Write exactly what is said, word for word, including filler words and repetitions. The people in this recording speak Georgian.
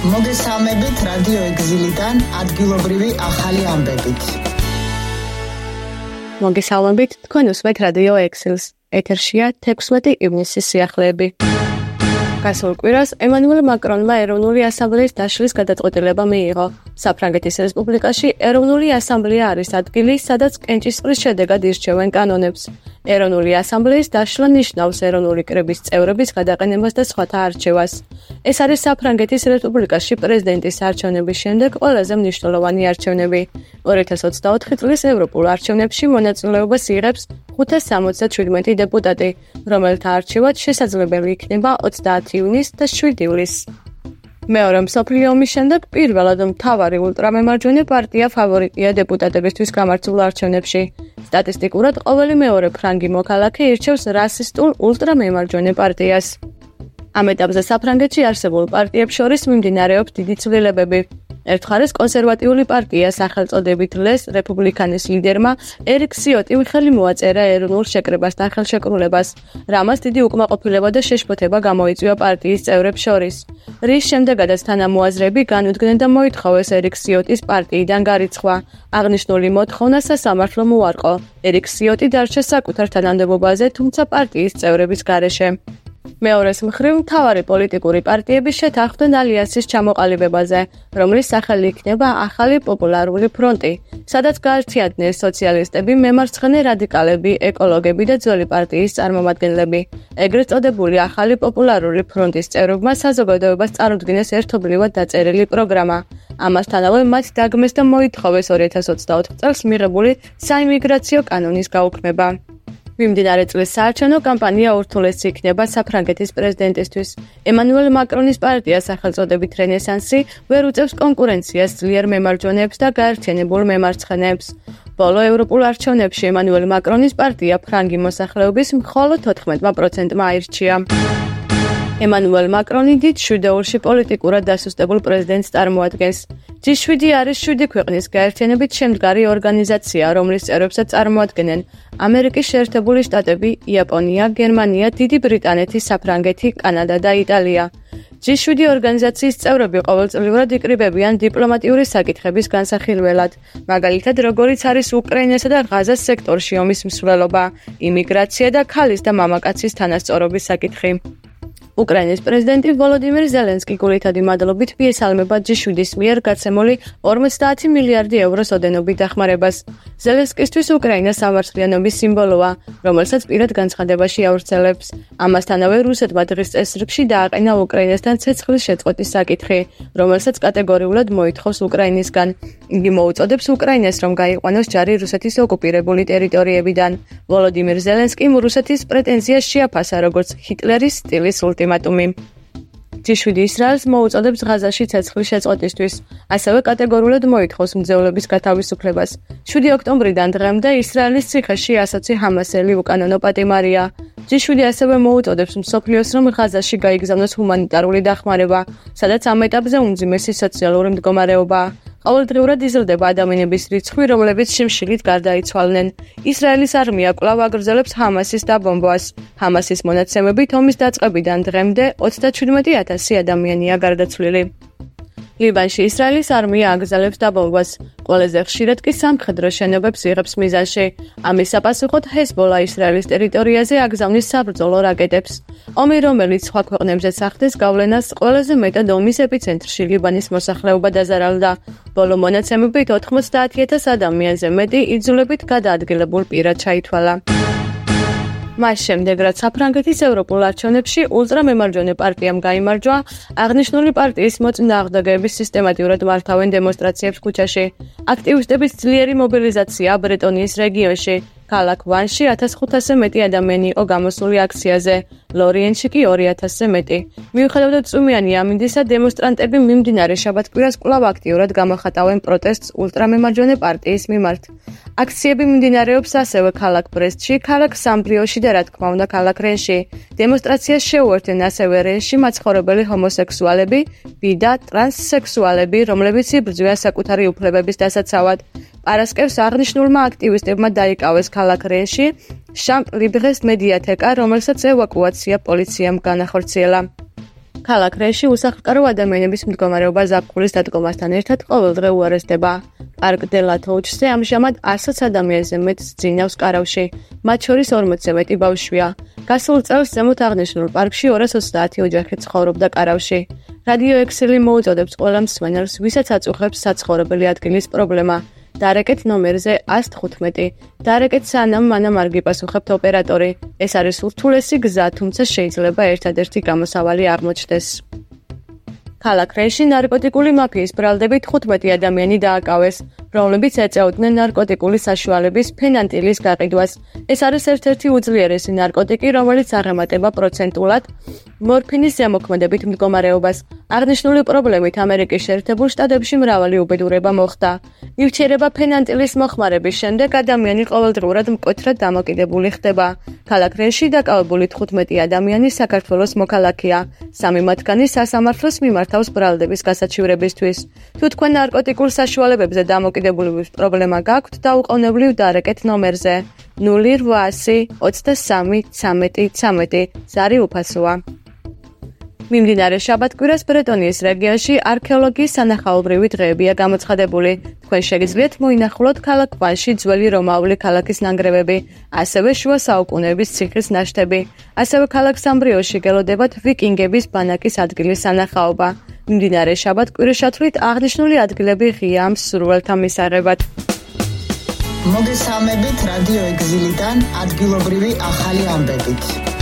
მოგესალმებით რადიო ეგზილიდან ადგილობრივი ახალი ამბებით. მოგესალმებით, თქვენ უსმენთ რადიო ეგზილს. ეთერშია თექვსმეტი ივნისის სიახლეები. გასულ კვირას ემანუელ მაკრონმა ეროვნული ასამბლეის დაშლის გადაწყვეტილება მიიღო. საფრანგეთის რესპუბლიკაში ეროვნული ასამბლეა არის ადგილი, სადაც კენჭისყრის შედეგად ირჩევენ კანონებს. ეროვნული ასამბლეის დაშლა ნიშნავს ეროვნული კრების წევრების გადაყენებას და სხვათა არჩევას. ეს არის საფრანგეთის რესპუბლიკაში პრეზიდენტის არჩევნების შემდეგ ყველაზე მნიშვნელოვანი არჩევნები. ორი ათას ოცდაოთხი წლის ევროპულ არჩევნებში მონაწილეობას იღებს ხუთას სამოცდაშვიდმეტი დეპუტატი, რომელთა არჩევაც შესაძლებელი იქნება ოცდაათი ივნისს და შვიდი ივლისს. მეორე მსოფლიო ომის შემდეგ პირველად მთავარი ულტრამემარჯვენე პარტია ფავორიტია დეპუტატებისთვის გამართულ არჩევნებში. სტატისტიკურად ყოველი მეორე ფრანგი მოქალაქე ირჩევს რასისტულ ულტრამემარჯვენე პარტიას. ამ ეტაპზე საფრანგეთში არსებულ პარტიებს შორის მიმდინარეობს დიდი ცვლილებები. ერთ მხარეს კონსერვატიული პარტია სახელწოდებით ლეს რეპუბლიკანის ლიდერმა ერიკ სიოტიმ ხელი მოაწერა ეროვნულ შეკრებასთან ხელშეკრულებას, რამაც დიდი უკმაყოფილება და შეშფოთება გამოიწვია პარტიის წევრებს შორის. რის შემდეგაც თანამოაზრეები განუდგნენ და მოითხოვეს ერიკ სიოტის პარტიიდან გარიცხვა. აღნიშნული მოთხოვნა სასამართლომ უარყო. ერიკ სიოტი დარჩა საკუთარ თანამდებობაზე, თუმცა პარტიის წევრების გარეშე. მეორეს მხრივ მთავარი პოლიტიკური პარტიები შეთანხმდნენ ალიანსის ჩამოყალიბებაზე, რომლის სახელი იქნება ახალი პოპულარული ფრონტი, სადაც გაერთიანდნენ სოციალისტები, მემარცხენე რადიკალები, ეკოლოგები და ძველი პარტიის წარმომადგენლები. ეგრეთ წოდებული ახალი პოპულარული ფრონტის წევრებმა საზოგადოებას წარუდგინეს ერთობლივად დაწერილი პროგრამა. ამასთანავე მათ დაგმეს და მოითხოვეს ორი ათას ოცდაოთხ წელს მიღებული საიმიგრაციო კანონის გაუქმება. მიმდინარე წლის საარჩევნო კამპანია ურთულესი იქნება საფრანგეთის პრეზიდენტისთვის. ემანუელ მაკრონის პარტია სახელწოდებით რენესანსი ვერ უწევს კონკურენციას ძლიერ მემარჯვენეებს და გაერთიანებულ მემარცხენეებს. ბოლო ევროპულ არჩევნებში ემანუელ მაკრონის პარტია ფრანგი მოსახლეობის მხოლოდ ოთხმეტ პროცენტმა აირჩია. ემანუელ მაკრონი დიდ შვიდეულში პოლიტიკურად დასუსტებულ პრეზიდენტს წარმოადგენს. ჯი შვიდი არის შვიდი ქვეყნის გაერთიანებით შემდგარი ორგანიზაცია, რომლის წევრებსაც წარმოადგენენ ამერიკის შეერთებული შტატები, იაპონია, გერმანია, დიდი ბრიტანეთი, საფრანგეთი, კანადა და იტალია. ჯი შვიდი ორგანიზაციის წევრები ყოველწლიურად იკრიბებიან დიპლომატიური საკითხების განსახილველად, მაგალითად როგორიც არის უკრაინასა და ღაზას სექტორში ომის მსვლელობა, იმიგრაცია და ქალის და მამაკაცის თანასწორობის საკითხი. უკრაინის პრეზიდენტი ვოლოდიმირ ზელენსკი გულითადი მადლობით მიესალმება ჯი შვიდის მიერ გაცემული ორმოცდაათი მილიარდი ევროს ოდენობით დახმარებას. ზელენსკისთვის უკრაინა სამართლიანობის სიმბოლოა, რომელსაც პირად განცხადებაში ავრცელებს. ამასთანავე რუსეთმა დღის წესრიგში დააყენა უკრაინასთან ცეცხლის შეწყვეტის საკითხი, რომელსაც კატეგორიულად მოითხოვს უკრაინისგან. იგი მოუწოდებს უკრაინას, რომ გაიყვანოს ჯარი რუსეთის ოკუპირებული ტერიტორიებიდან. ვოლოდიმირ ზელენსკიმ რუსეთის პრეტენზიას შეაფასა როგორც ჰიტლერის სტილის ულტიმატუმი. ჯი შვიდი ისრაელს მოუწოდებს ღაზაში ცეცხლის შეწყვეტისთვის, ასევე კატეგორიულად მოითხოვს მძევლების გათავისუფლებას. შვიდი ოქტომბრიდან დღემდე ისრაელის ციხეში ასოცი ჰამასელი უკანონო პატიმარია. ჯი შვიდი ასევე მოუწოდებს მსოფლიოს, რომ ღაზაში გაიგზავნოს ჰუმანიტარული დახმარება, სადაც ამ ეტაპზე უმძიმესი სოციალური მდგომარეობაა. ყოველდღიურად იზრდება ადამიანების რიცხვი, რომლებიც შიმშილით გარდაიცვალნენ. ისრაელის არმია კვლავ აგრძელებს ჰამასის დაბომბვას. ჰამასის მონაცემებით ომის დაწყებიდან დღემდე ოცდაჩვიდმეტი ათასი ადამიანია გარდაცვლილი. ლიბანში ისრაელის არმია აგრძელებს დაბომბვას. ყველაზე ხშირად კი სამხედრო შენობებს იღებს მიზანში. ამის საპასუხოდ ჰეზბოლა ისრაელის ტერიტორიაზე აგზავნის საბრძოლო რაკეტებს. ომი, რომელიც სხვა ქვეყნებზეც ახდენს გავლენას, ყველაზე მეტად ომის ეპიცენტრში ლიბანის მოსახლეობა დაზარალდა. ბოლო მონაცემებით ოთხმოცდაათი ათას ადამიანზე მეტი იძულებით გადაადგილებულ პირად ჩაითვალა. მას შემდეგ, რაც საფრანგეთის ევროპულ არჩევნებში ულტრამემარჯვენე პარტიამ გაიმარჯვა, აღნიშნული პარტიის მოწინააღმდეგეების სისტემატიურად მართავენ დემონსტრაციებს ქუჩაში. აქტივისტების ძლიერი მობილიზაცია ბრეტონიის რეგიონში. ქალაქ ვანში ათას ხუთასზე მეტი ადამიანი იყო გამოსული აქციაზე, ლორიენში კი ორი ათასზე მეტი. მიუხედავად წვიმიანი ამინდისა, დემონსტრანტები მიმდინარე შაბათ-კვირას კვლავ აქტიურად გამოხატავენ პროტესტს ულტრამემარჯვენე პარტიის მიმართ. აქციები მიმდინარეობს ასევე ქალაქ ბრესტში, ქალაქ სამბრიოში და რა თქმა უნდა ქალაქ რენში. დემონსტრაციას შეუერთდნენ ასევე რენში მაცხოვრებელი ჰომოსექსუალები, ბი და ტრანსსექსუალები, რომლებიც იბრძვიან საკუთარი უფლებების დასაცავად. პარასკევს აღნიშნულმა აქტივისტებმა დაიკავეს ქალაქ რენში შამპ-ლიბრეს მედიათეკა, რომელსაც ევაკუაცია პოლიციამ განახორციელა. ქალაქ რეში უსახლკარო ადამიანების მდგომარეობა ზაფხულის დადგომასთან ერთად ყოველდღე უარესდება. პარკ დე ლა თოუჩზე ამჟამად ასოც ადამიანზე მეტს ძინავს კარავში, მათ შორის ორმოცზე მეტი ბავშვია. გასულ წელს ზემოთ აღნიშნულ პარკში ორას ოცდაათი ოჯახი ცხოვრობდა კარავში. რადიო ექსელი მოუწოდებს ყველა მსმენელს, ვისაც აწუხებს საცხოვრებელი ადგილის პრობლემა. დარეკეთ ნომერზე ათს თხუთმეტი. დარეკეთ სანამ მანამ არ გიპასუხებთ ოპერატორი. ეს არის ურთულესი გზა, თუმცა შეიძლება ერთადერთი გამოსავალი აღმოჩნდეს. ქალაქ რეში ნარკოტიკული მაფიის ბრალდებით თხუთმეტი ადამიანი დააკავეს, რომლებიც ეწეოდნენ ნარკოტიკული საშუალების ფენანტილის გაყიდვას. ეს არის ერთ-ერთი უძლიერესი ნარკოტიკი, რომელიც აღემატება პროცენტულად მორფინის ზემოქმედებით მდგომარეობას. აღნიშნული პრობლემით ამერიკის შეერთებულ შტატებში მრავალი უბედურება მოხდა. ნივთიერება ფენანტილის მოხმარების შემდეგ ადამიანი ყოველდღურად მკვეთრად დამოკიდებული ხდება. ქალაქ რეში დაკავებული თხუთმეტი ადამიანი საქართველოს მოქალაქეა. სამი მათგანი სასამართლოს მიმართავს ბრალდების გასაჩივრებისთვის. თუ თქვენ ნარკოტიკულ საშუალებებზე დამოკიდებულების პრობლემა გაქვთ, დაუყოვნებლივ დარეკეთ ნომერზე ნული რვაასი ოცდასამი ცამეტი ცამეტი. ზარი უფასოა. მიმდინარე შაბათ-კვირას ბრეტონიის რეგიონში არქეოლოგიის სანახაობრივი დღეებია გამოცხადებული. თქვენ შეგიძლიათ მოინახულოთ ქალაქ ვანში ძველი რომაული ქალაქის ნანგრევები, ასევე შუა საუკუნეების ციხის ნაშთები. ასევე ქალაქ სამბრიოში გელოდებათ ვიკინგების ბანაკის ადგილის სანახაობა. მიმდინარე შაბათ-კვირაშათვლით აღნიშნული ადგილები ღია მსურველთა მისაღებად. მოგესალმებით რადიო ეგზილიდან ადგილობრივი ახალი ამბებით.